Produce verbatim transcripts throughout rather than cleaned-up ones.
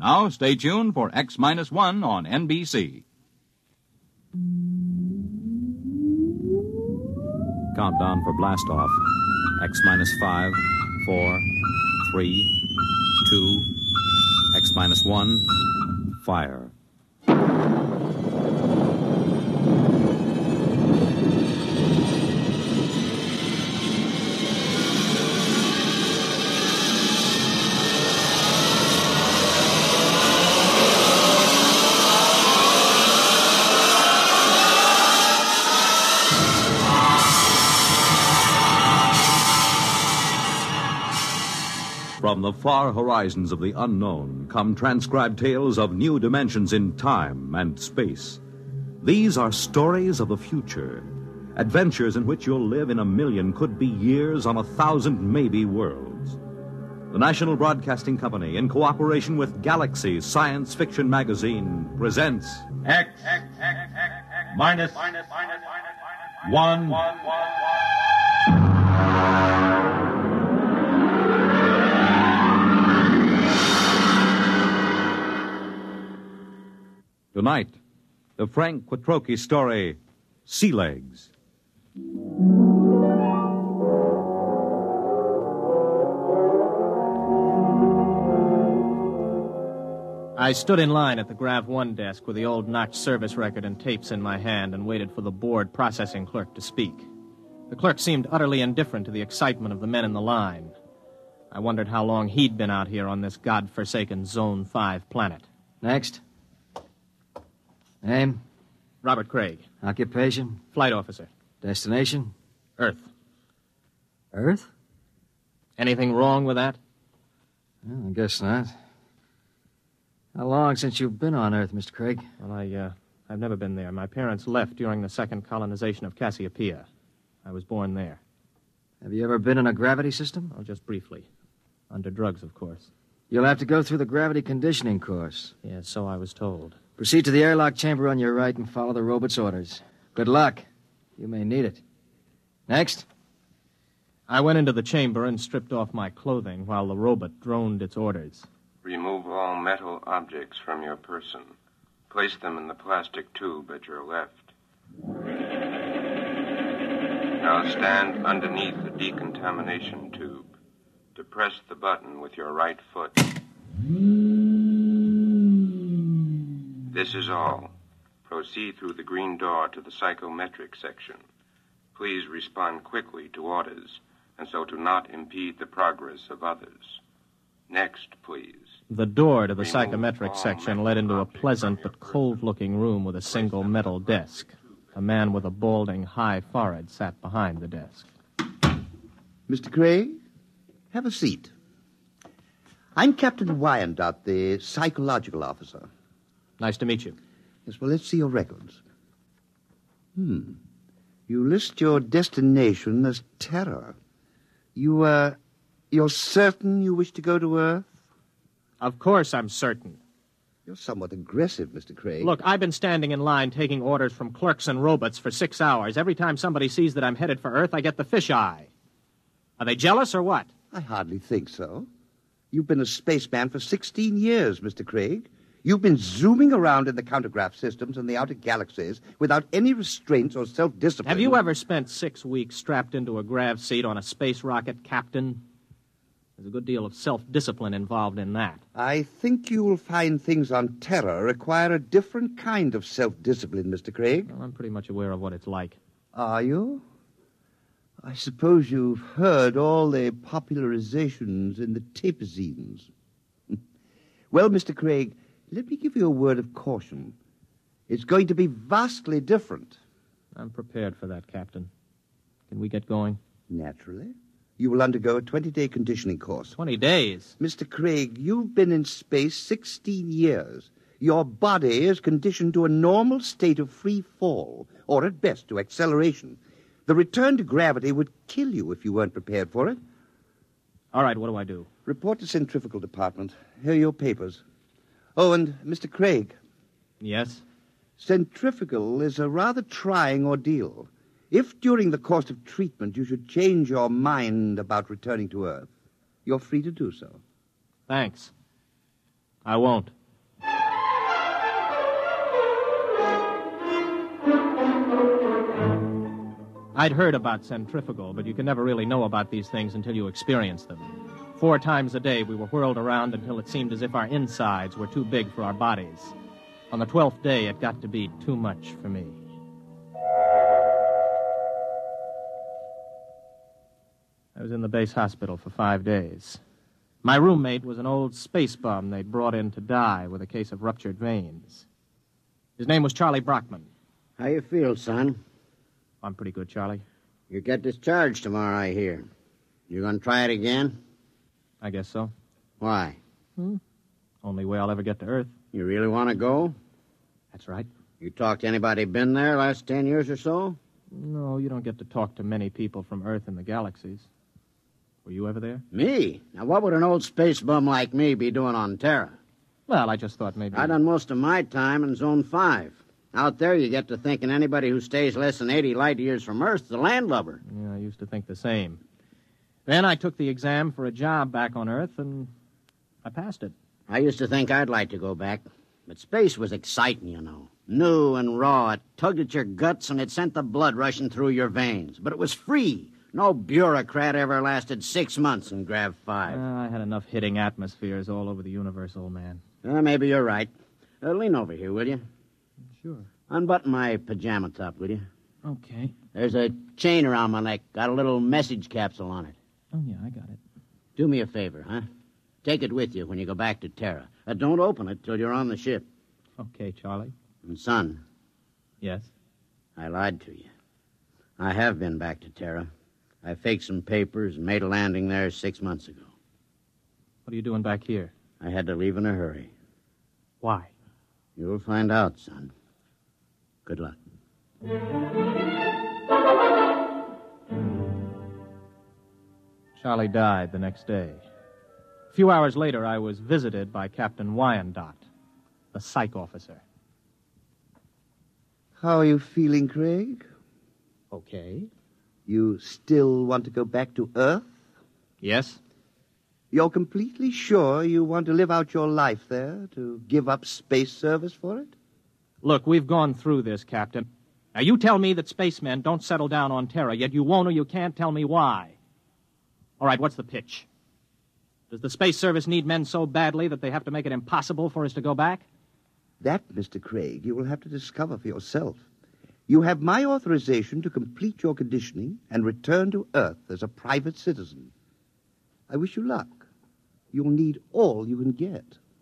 Now, stay tuned for X minus one on N B C. Countdown for blastoff. X minus five, four, three, two, X minus one, fire. From the far horizons of the unknown come transcribed tales of new dimensions in time and space. These are stories of the future, adventures in which you'll live in a million, could be years, on a thousand maybe worlds. The National Broadcasting Company, in cooperation with Galaxy Science Fiction Magazine, presents X, X, X, X, X minus, minus, minus, one. one, one. Tonight, the Frank Quattrocchi story, Sea Legs. I stood in line at the Grav one desk with the old notched service record and tapes in my hand and waited for the board processing clerk to speak. The clerk seemed utterly indifferent to the excitement of the men in the line. I wondered how long he'd been out here on this godforsaken Zone five planet. Next. Name? Robert Craig. Occupation? Flight officer. Destination? Earth. Earth? Anything wrong with that? Well, I guess not. How long since you've been on Earth, Mister Craig? Well, I, uh, I've never been there. My parents left during the second colonization of Cassiopeia. I was born there. Have you ever been in a gravity system? Oh, just briefly. Under drugs, of course. You'll have to go through the gravity conditioning course. Yes, so I was told. Proceed to the airlock chamber on your right and follow the robot's orders. Good luck. You may need it. Next. I went into the chamber and stripped off my clothing while the robot droned its orders. Remove all metal objects from your person. Place them in the plastic tube at your left. Now stand underneath the decontamination tube. Depress the button with your right foot. This is all. Proceed through the green door to the psychometric section. Please respond quickly to orders, and so to not impede the progress of others. Next, please. The door to the psychometric section led into a pleasant but cold-looking room with a single metal desk. A man with a balding, high forehead sat behind the desk. Mister Craig, have a seat. I'm Captain Wyandotte, the psychological officer. Nice to meet you. Yes, well, let's see your records. Hmm. You list your destination as Terra. You, uh, you're certain you wish to go to Earth? Of course I'm certain. You're somewhat aggressive, Mister Craig. Look, I've been standing in line taking orders from clerks and robots for six hours. Every time somebody sees that I'm headed for Earth, I get the fisheye. Are they jealous or what? I hardly think so. You've been a spaceman for sixteen years, Mister Craig. You've been zooming around in the countergraph systems and the outer galaxies without any restraints or self-discipline. Have you ever spent six weeks strapped into a grav seat on a space rocket, Captain? There's a good deal of self-discipline involved in that. I think you will find things on Terra require a different kind of self-discipline, Mister Craig. Well, I'm pretty much aware of what it's like. Are you? I suppose you've heard all the popularizations in the tapezines. Well, Mister Craig, let me give you a word of caution. It's going to be vastly different. I'm prepared for that, Captain. Can we get going? Naturally. You will undergo a twenty-day conditioning course. Twenty days? Mister Craig, you've been in space sixteen years. Your body is conditioned to a normal state of free fall, or at best to acceleration. The return to gravity would kill you if you weren't prepared for it. All right, what do I do? Report to Centrifugal Department. Here are your papers. Oh, and Mister Craig. Yes? Centrifugal is a rather trying ordeal. If during the course of treatment you should change your mind about returning to Earth, you're free to do so. Thanks. I won't. I'd heard about centrifugal, but you can never really know about these things until you experience them. Four times a day, we were whirled around until it seemed as if our insides were too big for our bodies. On the twelfth day, it got to be too much for me. I was in the base hospital for five days. My roommate was an old space bum they'd brought in to die with a case of ruptured veins. His name was Charlie Brockman. How you feel, son? I'm pretty good, Charlie. You get discharged tomorrow, I hear. You gonna try it again? I guess so. Why? Hmm? Only way I'll ever get to Earth. You really want to go? That's right. You talked to anybody been there last ten years or so? No, you don't get to talk to many people from Earth and the galaxies. Were you ever there? Me? Now, what would an old space bum like me be doing on Terra? Well, I just thought maybe... I done most of my time in Zone five. Out there, you get to thinking anybody who stays less than eighty light years from Earth is a landlubber. Yeah, I used to think the same. Then I took the exam for a job back on Earth, and I passed it. I used to think I'd like to go back. But space was exciting, you know. New and raw. It tugged at your guts, and it sent the blood rushing through your veins. But it was free. No bureaucrat ever lasted six months in Grav five. Uh, I had enough hitting atmospheres all over the universe, old man. Uh, maybe you're right. Uh, lean over here, will you? Sure. Unbutton my pajama top, will you? Okay. There's a chain around my neck. Got a little message capsule on it. Oh, yeah, I got it. Do me a favor, huh? Take it with you when you go back to Terra. Uh, don't open it till you're on the ship. Okay, Charlie. And, son. Yes? I lied to you. I have been back to Terra. I faked some papers and made a landing there six months ago. What are you doing back here? I had to leave in a hurry. Why? You'll find out, son. Good luck. Charlie died the next day. A few hours later, I was visited by Captain Wyandotte, the psych officer. How are you feeling, Craig? Okay. You still want to go back to Earth? Yes? You're completely sure you want to live out your life there, to give up space service for it? Look, we've gone through this, Captain. Now, you tell me that spacemen don't settle down on Terra, yet you won't or you can't tell me why. All right, what's the pitch? Does the Space Service need men so badly that they have to make it impossible for us to go back? That, Mister Craig, you will have to discover for yourself. You have my authorization to complete your conditioning and return to Earth as a private citizen. I wish you luck. You'll need all you can get.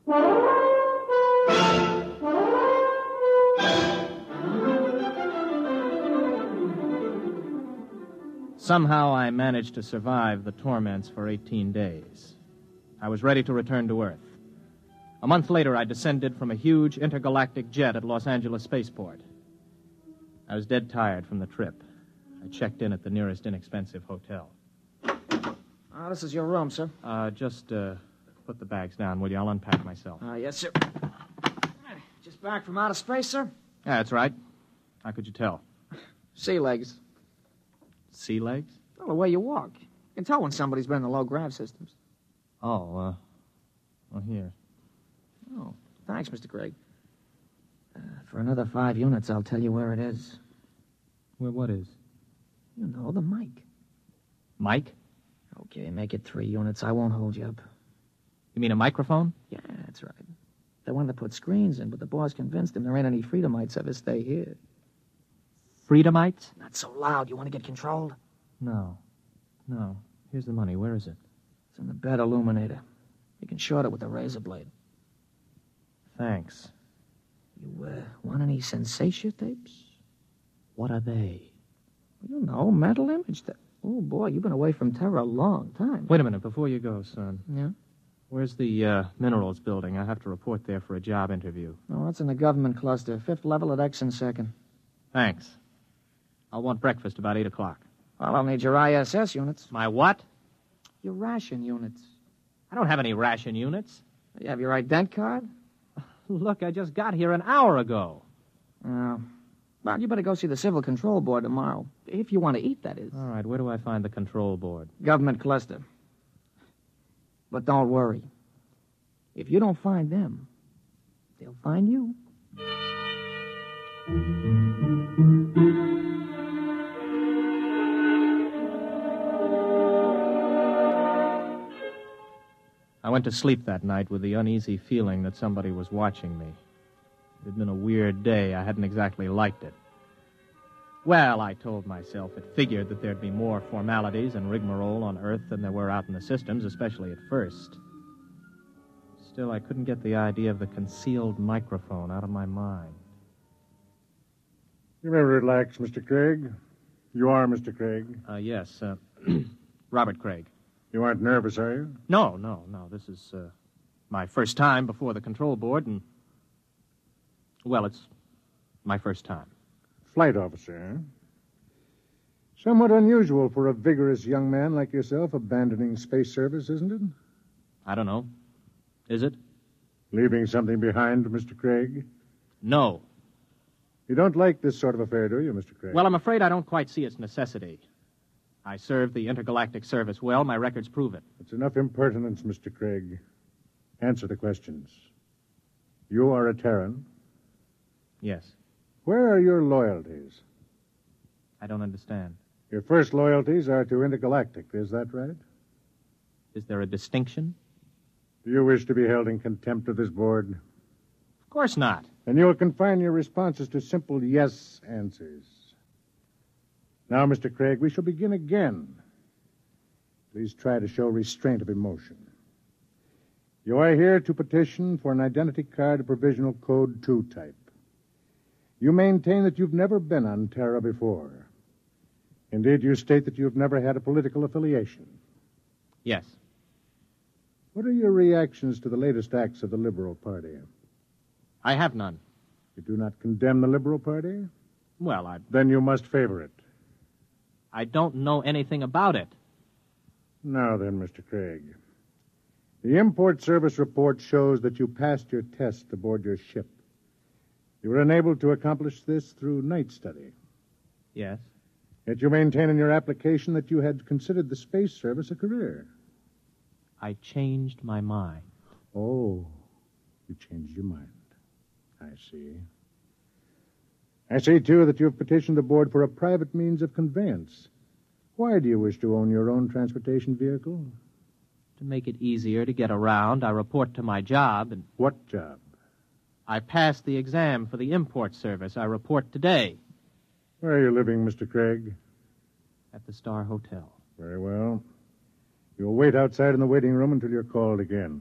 Somehow I managed to survive the torments for eighteen days. I was ready to return to Earth. A month later, I descended from a huge intergalactic jet at Los Angeles Spaceport. I was dead tired from the trip. I checked in at the nearest inexpensive hotel. Oh, this is your room, sir. Uh, just, uh, put the bags down, will you? I'll unpack myself. Uh, yes, sir. Just back from outer space, sir? Yeah, that's right. How could you tell? Sea legs. Sea legs? Well, the way you walk. You can tell when somebody's been in the low-grav systems. Oh, uh, well, here. Oh, thanks, Mister Craig. Uh, for another five units, I'll tell you where it is. Where what is? You know, the mic. Mike? Okay, make it three units. I won't hold you up. You mean a microphone? Yeah, that's right. They wanted to put screens in, but the boss convinced him there ain't any Freedomites ever stay here. Freedomites? Not so loud. You want to get controlled? No. No. Here's the money. Where is it? It's in the bed illuminator. You can short it with a razor blade. Thanks. You, uh, want any sensation tapes? What are they? You know, mental image tape. Oh, boy, you've been away from Terra a long time. Wait a minute, before you go, son. Yeah? Where's the, uh, minerals building? I have to report there for a job interview. Oh, that's in the government cluster. Fifth level at X and second. Thanks. I'll want breakfast about eight o'clock. Well, I'll need your I S S units. My what? Your ration units. I don't have any ration units. You have your ident card? Look, I just got here an hour ago. Oh. Well, you better go see the Civil Control Board tomorrow. If you want to eat, that is. All right, where do I find the control board? Government cluster. But don't worry. If you don't find them, they'll find you. I went to sleep that night with the uneasy feeling that somebody was watching me. It had been a weird day. I hadn't exactly liked it. Well, I told myself it figured that there'd be more formalities and rigmarole on Earth than there were out in the systems, especially at first. Still, I couldn't get the idea of the concealed microphone out of my mind. You may relax, Mister Craig. You are Mister Craig. Uh, yes, uh, Robert Craig. You aren't nervous, are you? No, no, no. This is uh, my first time before the control board, and, well, it's my first time. Flight officer, huh? Somewhat unusual for a vigorous young man like yourself abandoning space service, isn't it? I don't know. Is it? Leaving something behind, Mister Craig? No. You don't like this sort of affair, do you, Mister Craig? Well, I'm afraid I don't quite see its necessity. I served the intergalactic service well. My records prove it. It's enough impertinence, Mister Craig. Answer the questions. You are a Terran? Yes. Where are your loyalties? I don't understand. Your first loyalties are to Intergalactic, is that right? Is there a distinction? Do you wish to be held in contempt of this board? Of course not. Then you will confine your responses to simple yes answers. Now, Mister Craig, we shall begin again. Please try to show restraint of emotion. You are here to petition for an identity card of provisional code two type. You maintain that you've never been on Terra before. Indeed, you state that you've never had a political affiliation. Yes. What are your reactions to the latest acts of the Liberal Party? I have none. You do not condemn the Liberal Party? Well, I... Then you must favor it. I don't know anything about it. Now then, Mister Craig. The import service report shows that you passed your test aboard your ship. You were unable to accomplish this through night study. Yes. Yet you maintain in your application that you had considered the space service a career. I changed my mind. Oh, you changed your mind. I see. I see, too, that you have petitioned the board for a private means of conveyance. Why do you wish to own your own transportation vehicle? To make it easier to get around, I report to my job and... What job? I passed the exam for the import service. I report today. Where are you living, Mister Craig? At the Star Hotel. Very well. You'll wait outside in the waiting room until you're called again.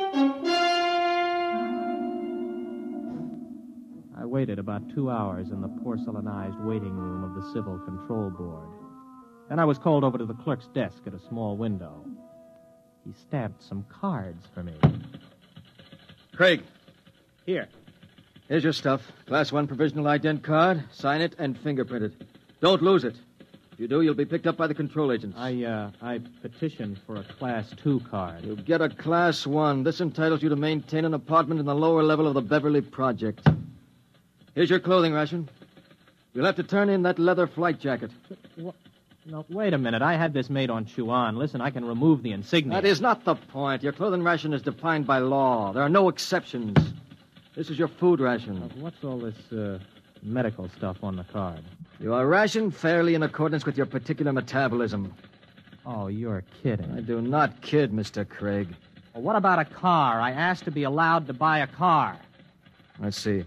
I waited about two hours in the porcelainized waiting room of the Civil Control Board. Then I was called over to the clerk's desk at a small window. He stamped some cards for me. Craig. Here. Here's your stuff. Class one provisional ident card. Sign it and fingerprint it. Don't lose it. If you do, you'll be picked up by the control agents. I, uh, I petitioned for a Class two card. You'll get a Class one. This entitles you to maintain an apartment in the lower level of the Beverly Project. Here's your clothing ration. You'll have to turn in that leather flight jacket. What? No, wait a minute. I had this made on Chuan. Listen, I can remove the insignia. That is not the point. Your clothing ration is defined by law. There are no exceptions. This is your food ration. Uh, what's all this uh, medical stuff on the card? You are rationed fairly in accordance with your particular metabolism. Oh, you're kidding. I do not kid, Mister Craig. Well, what about a car? I asked to be allowed to buy a car. Let's see.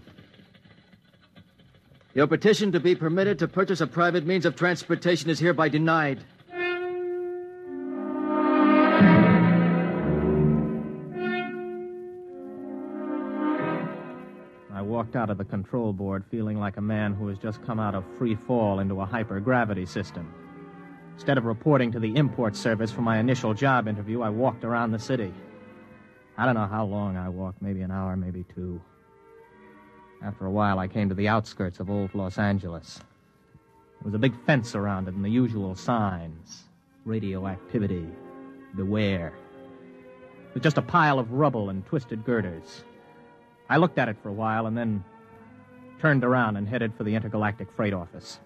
Your petition to be permitted to purchase a private means of transportation is hereby denied. I walked out of the control board feeling like a man who has just come out of free fall into a hypergravity system. Instead of reporting to the import service for my initial job interview, I walked around the city. I don't know how long I walked, maybe an hour, maybe two. After a while, I came to the outskirts of old Los Angeles. There was a big fence around it and the usual signs. Radioactivity. Beware. It was just a pile of rubble and twisted girders. I looked at it for a while and then turned around and headed for the intergalactic freight office.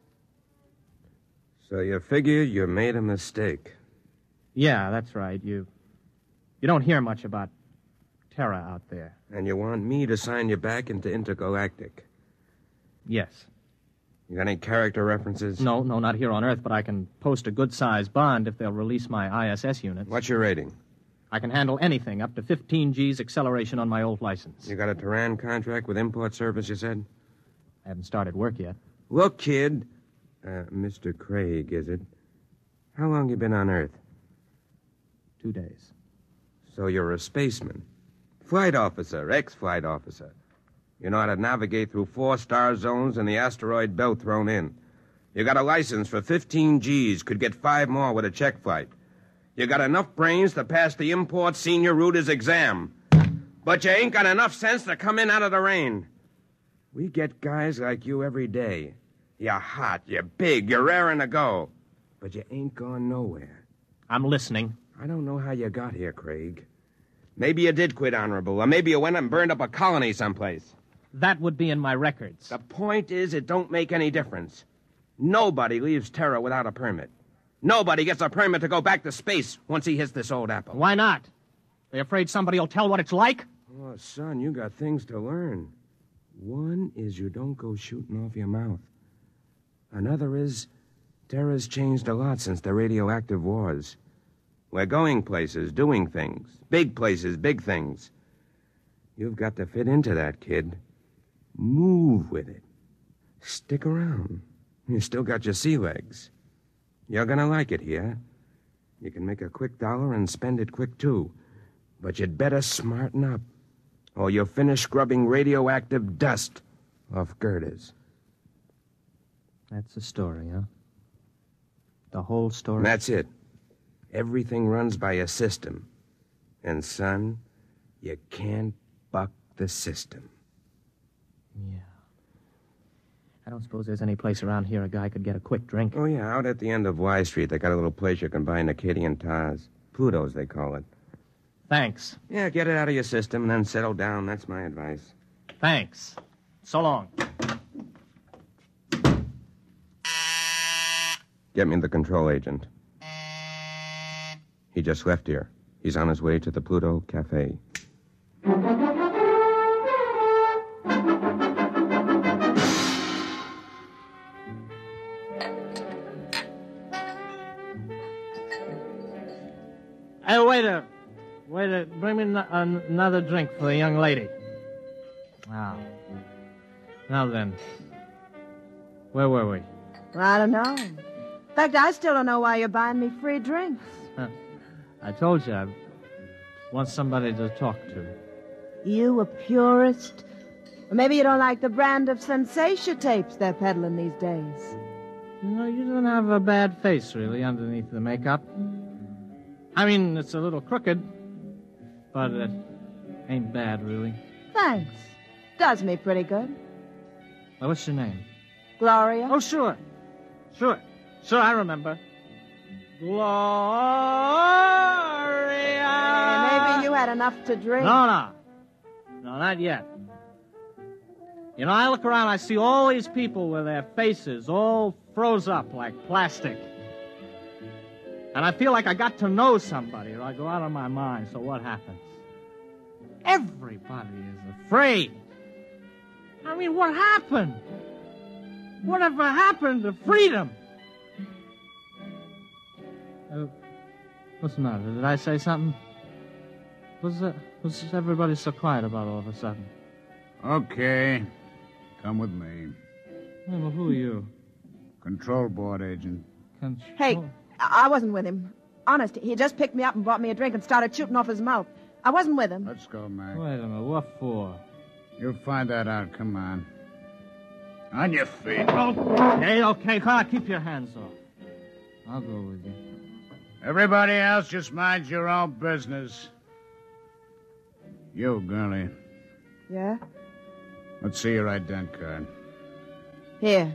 So you figure you made a mistake? Yeah, that's right. You, you don't hear much about Terra out there. And you want me to sign you back into Intergalactic? Yes. You got any character references? No, no, not here on Earth, but I can post a good-sized bond if they'll release my I S S units. What's your rating? I can handle anything, up to fifteen G's acceleration on my old license. You got a Terran contract with Import Service, you said? I haven't started work yet. Look, kid. Uh, Mister Craig, is it? How long you been on Earth? Two days. So you're a spaceman. Flight officer, ex-flight officer. You know how to navigate through four star zones and the asteroid belt thrown in. You got a license for fifteen G's, could get five more with a check flight. You got enough brains to pass the import senior rooters exam. But you ain't got enough sense to come in out of the rain. We get guys like you every day. You're hot, you're big, you're raring to go. But you ain't gone nowhere. I'm listening. I don't know how you got here, Craig. Maybe you did quit honorable, or maybe you went and burned up a colony someplace. That would be in my records. The point is, it don't make any difference. Nobody leaves Terra without a permit. Nobody gets a permit to go back to space once he hits this old apple. Why not? They afraid somebody will tell what it's like? Oh, son, you got things to learn. One is you don't go shooting off your mouth. Another is Terra's changed a lot since the radioactive wars. We're going places, doing things. Big places, big things. You've got to fit into that, kid. Move with it. Stick around. You still got your sea legs. You're gonna like it here. You can make a quick dollar and spend it quick, too. But you'd better smarten up, or you'll finish scrubbing radioactive dust off girders. That's the story, huh? The whole story? That's it. Everything runs by a system. And, son, you can't buck the system. Yeah. I don't suppose there's any place around here a guy could get a quick drink. Oh, yeah, out at the end of Y Street, they got a little place you can buy Acadian tars. Pluto's, they call it. Thanks. Yeah, get it out of your system and then settle down. That's my advice. Thanks. So long. Get me the control agent. He just left here. He's on his way to the Pluto Cafe. Hey, waiter. Waiter, bring me n- an- another drink for the young lady. Now. Now then. Where were we? I don't know. In fact, I still don't know why you're buying me free drinks. Huh. I told you I want somebody to talk to. You a purist? Or maybe you don't like the brand of Sensation tapes they're peddling these days. You know, you don't have a bad face, really, underneath the makeup. I mean, it's a little crooked, but it ain't bad, really. Thanks. Does me pretty good. Well, what's your name? Gloria? Oh, sure. Sure. Sure, I remember. Gloria! Maybe you had enough to drink. No, no. No, not yet. You know, I look around, I see all these people with their faces all froze up like plastic. And I feel like I got to know somebody, or I go out of my mind. So what happens? Everybody is afraid. I mean, what happened? Whatever happened to freedom? Uh, what's the matter? Did I say something? What's that? What's everybody so quiet about all of a sudden? Okay. Come with me. Hey, well, who are you? Control board agent. Control... Hey, I wasn't with him. Honest, he just picked me up and bought me a drink and started shooting off his mouth. I wasn't with him. Let's go, Mac. Wait a minute, what for? You'll find that out. Come on. On your feet. Okay, okay, come on, keep your hands off. I'll go with you. Everybody else, just mind your own business. You, girlie. Yeah? Let's see your ident card. Here.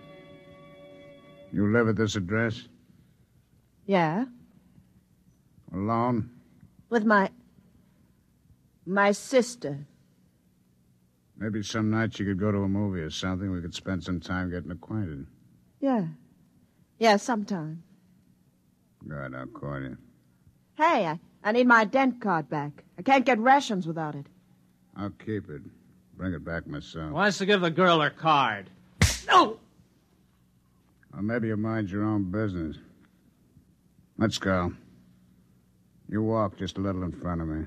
You live at this address? Yeah? Alone? With my... my sister. Maybe some night you could go to a movie or something. We could spend some time getting acquainted. Yeah. Yeah, sometime. Good, I'll call you. Hey, I, I need my dent card back. I can't get rations without it. I'll keep it. Bring it back myself. Wants to give the girl her card. No! Well, maybe you mind your own business. Let's go. You walk just a little in front of me.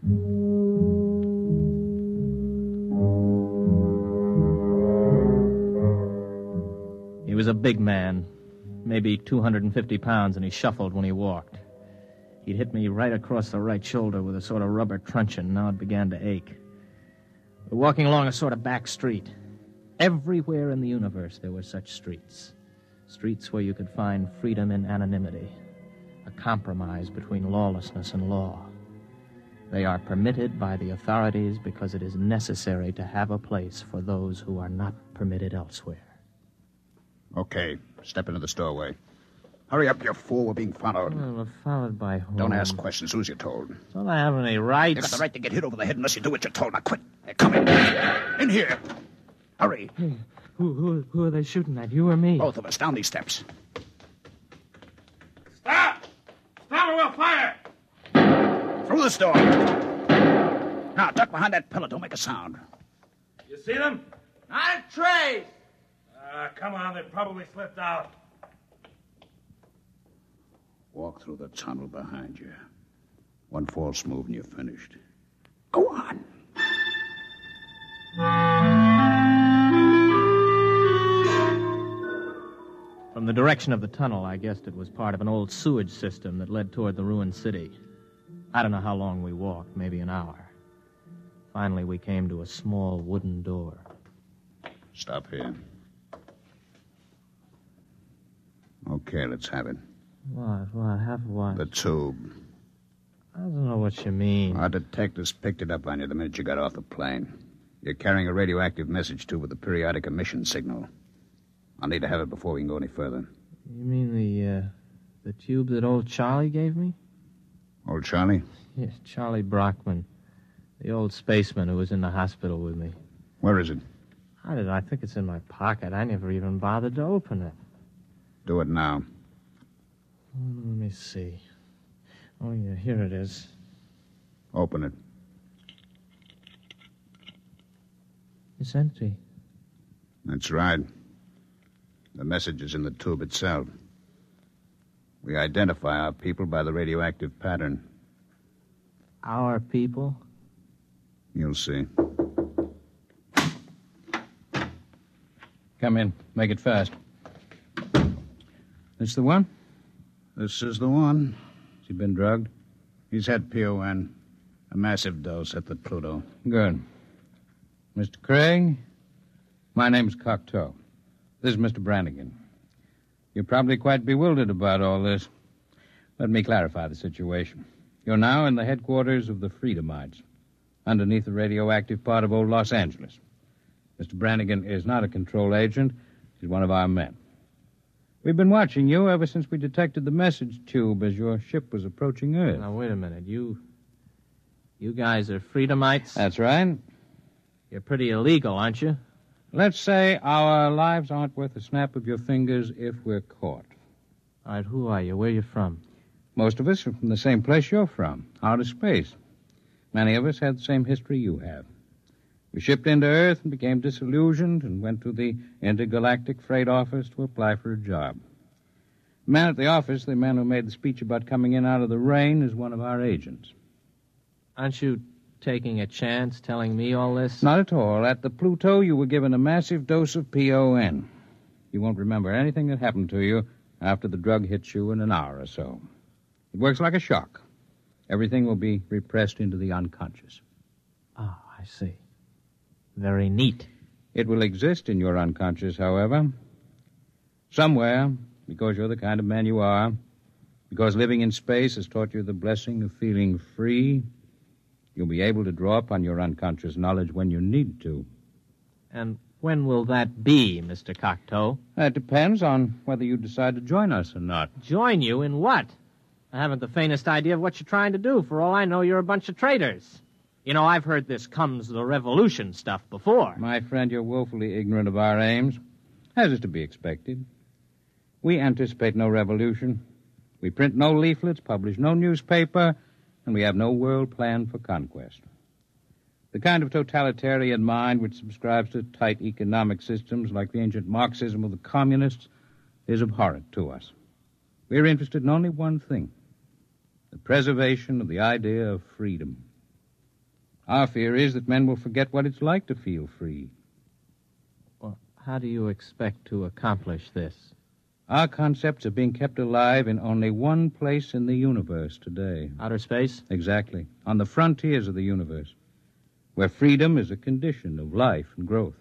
He was a big man, maybe two hundred fifty pounds, and he shuffled when he walked. He'd hit me right across the right shoulder with a sort of rubber truncheon. Now it began to ache. We're walking along a sort of back street. Everywhere in the universe there were such streets. Streets where you could find freedom in anonymity, a compromise between lawlessness and law. They are permitted by the authorities because it is necessary to have a place for those who are not permitted elsewhere. Okay, step into the doorway. Hurry up, you fool. We're being followed. Well, we're followed by whom? Don't ask questions. Who's you told? Don't I have any rights? You got the right to get hit over the head unless you do what you're told. Now quit. Hey, come in. In here. Hurry. Hey, who, who, who are they shooting at, you or me? Both of us. Down these steps. Stop! Stop or we'll fire! Through this door. Now, duck behind that pillar. Don't make a sound. You see them? Not a trace. Ah, uh, come on. They probably slipped out. Walk through the tunnel behind you. One false move and you're finished. Go on. From the direction of the tunnel, I guessed it was part of an old sewage system that led toward the ruined city. I don't know how long we walked, maybe an hour. Finally, we came to a small wooden door. Stop here. Okay, let's have it. What? What? Have what? The tube. I don't know what you mean. Our detectives picked it up on you the minute you got off the plane. You're carrying a radioactive message tube with a periodic emission signal. I'll need to have it before we can go any further. You mean the, uh, the tube that old Charlie gave me? Old Charlie? Yes, Charlie Brockman. The old spaceman who was in the hospital with me. Where is it? How did I think it's in my pocket? I never even bothered to open it. Do it now. Let me see. Oh, yeah, here it is. Open it. It's empty. That's right. The message is in the tube itself. We identify our people by the radioactive pattern. Our people? You'll see. Come in. Make it fast. This the one? This is the one. Has he been drugged? He's had P O N. A massive dose at the Pluto. Good. Mister Craig, my name's Cocteau. This is Mister Brannigan. You're probably quite bewildered about all this. Let me clarify the situation. You're now in the headquarters of the Freedomites, underneath the radioactive part of old Los Angeles. Mister Brannigan is not a control agent. He's one of our men. We've been watching you ever since we detected the message tube as your ship was approaching Earth. Now, wait a minute. You... You guys are Freedomites? That's right. You're pretty illegal, aren't you? Let's say our lives aren't worth a snap of your fingers if we're caught. All right, who are you? Where are you from? Most of us are from the same place you're from, outer space. Many of us had the same history you have. We shipped into Earth and became disillusioned and went to the intergalactic freight office to apply for a job. The man at the office, the man who made the speech about coming in out of the rain, is one of our agents. Aren't you taking a chance telling me all this? Not at all. At the Pluto, you were given a massive dose of P O N. You won't remember anything that happened to you after the drug hits you in an hour or so. It works like a shock. Everything will be repressed into the unconscious. Oh, I see. Very neat. It will exist in your unconscious, however. Somewhere, because you're the kind of man you are, because living in space has taught you the blessing of feeling free, you'll be able to draw upon your unconscious knowledge when you need to. And when will that be, Mister Cocteau? That depends on whether you decide to join us or not. Join you in what? I haven't the faintest idea of what you're trying to do. For all I know, you're a bunch of traitors. You know, I've heard this comes the revolution stuff before. My friend, you're woefully ignorant of our aims, as is to be expected. We anticipate no revolution. We print no leaflets, publish no newspaper, and we have no world plan for conquest. The kind of totalitarian mind which subscribes to tight economic systems like the ancient Marxism of the communists is abhorrent to us. We're interested in only one thing, the preservation of the idea of freedom. Our fear is that men will forget what it's like to feel free. Well, how do you expect to accomplish this? Our concepts are being kept alive in only one place in the universe today. Outer space? Exactly. On the frontiers of the universe, where freedom is a condition of life and growth.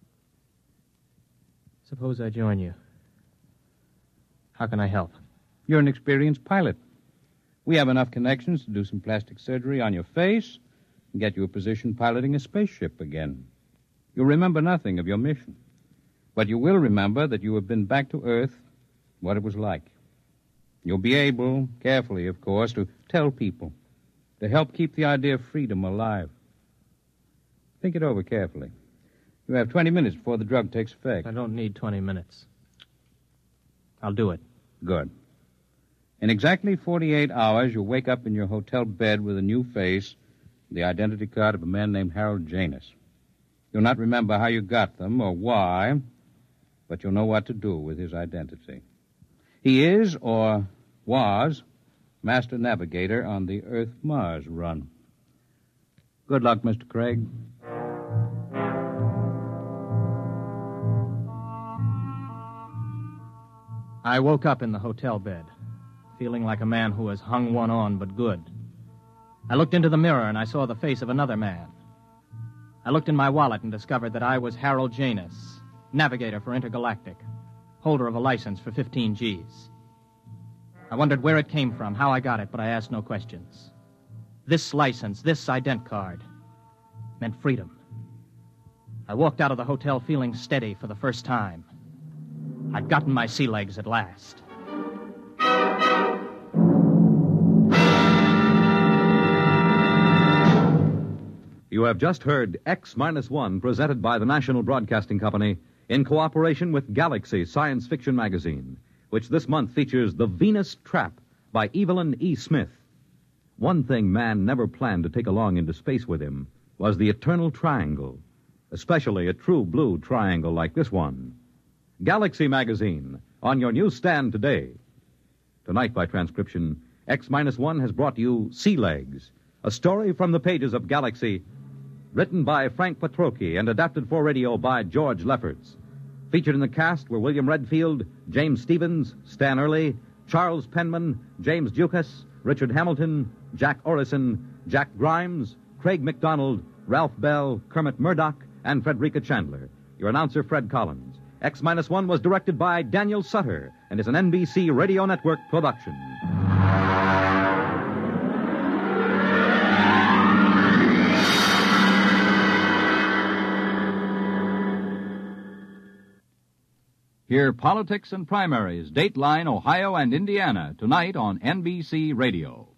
Suppose I join you. How can I help? You're an experienced pilot. We have enough connections to do some plastic surgery on your face and get you a position piloting a spaceship again. You'll remember nothing of your mission, but you will remember that you have been back to Earth, what it was like. You'll be able, carefully, of course, to tell people, to help keep the idea of freedom alive. Think it over carefully. You have twenty minutes before the drug takes effect. I don't need twenty minutes. I'll do it. Good. In exactly forty-eight hours, you'll wake up in your hotel bed with a new face, the identity card of a man named Harold Janus. You'll not remember how you got them or why, but you'll know what to do with his identity. He is, or was, master navigator on the Earth-Mars run. Good luck, Mister Craig. I woke up in the hotel bed, feeling like a man who has hung one on but good. I looked into the mirror and I saw the face of another man. I looked in my wallet and discovered that I was Harold Janus, navigator for Intergalactic, holder of a license for fifteen G's. I wondered where it came from, how I got it, but I asked no questions. This license, this ident card, meant freedom. I walked out of the hotel feeling steady for the first time. I'd gotten my sea legs at last. You have just heard X Minus One, presented by the National Broadcasting Company in cooperation with Galaxy Science Fiction Magazine, which this month features The Venus Trap by Evelyn E. Smith. One thing man never planned to take along into space with him was the eternal triangle, especially a true blue triangle like this one. Galaxy Magazine, on your newsstand today. Tonight, by transcription, X Minus One has brought you Sea Legs, a story from the pages of Galaxy, written by Frank Petrocchi and adapted for radio by George Lefferts. Featured in the cast were William Redfield, James Stevens, Stan Early, Charles Penman, James Dukas, Richard Hamilton, Jack Orison, Jack Grimes, Craig McDonald, Ralph Bell, Kermit Murdoch, and Frederica Chandler. Your announcer, Fred Collins. X Minus One was directed by Daniel Sutter and is an N B C Radio Network production. Hear Politics and Primaries, Dateline, Ohio, and Indiana tonight on N B C Radio.